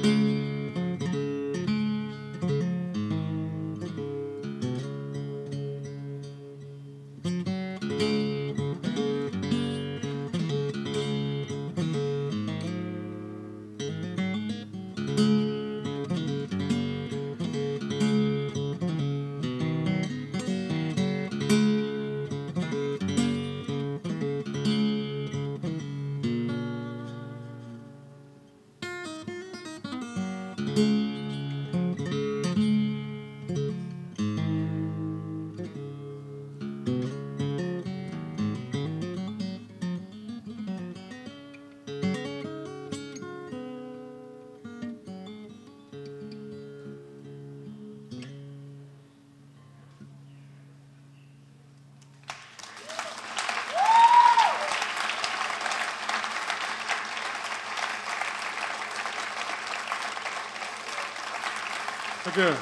Thank you.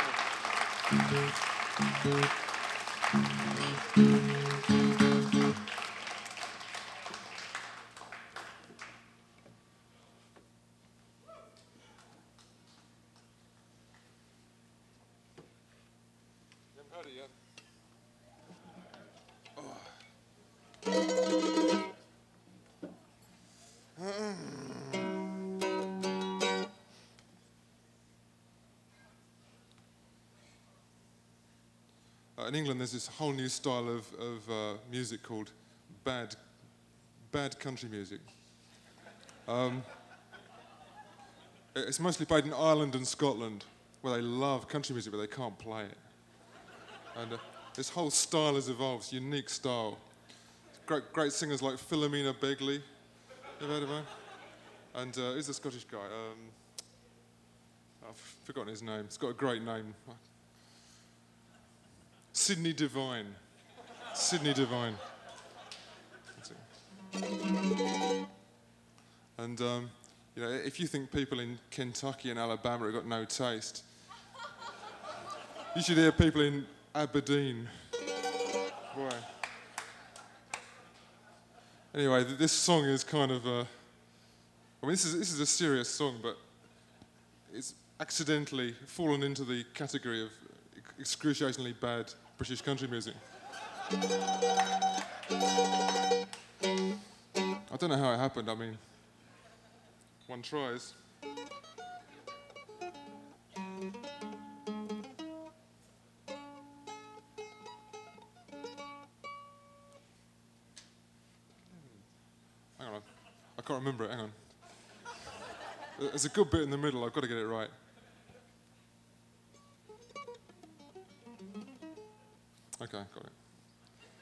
You haven't heard it yet. In England, there's this whole new style of music called bad country music. It's mostly played in Ireland and Scotland, where they love country music, but they can't play it. And this whole style has evolved, it's a unique style. Great singers like Philomena Begley, you've heard of her? And who's the Scottish guy? I've forgotten his name. It's got a great name. Sydney Devine. Sydney Devine. That's it. And you know, if you think people in Kentucky and Alabama have got no taste, you should hear people in Aberdeen. Boy. Anyway, this song is kind of I mean, this is a serious song, but it's accidentally fallen into the category of excruciatingly bad British country music. I don't know how it happened. I mean, one tries. Hang on, I can't remember it. Hang on. There's a good bit in the middle. I've got to get it right. Okay, got it.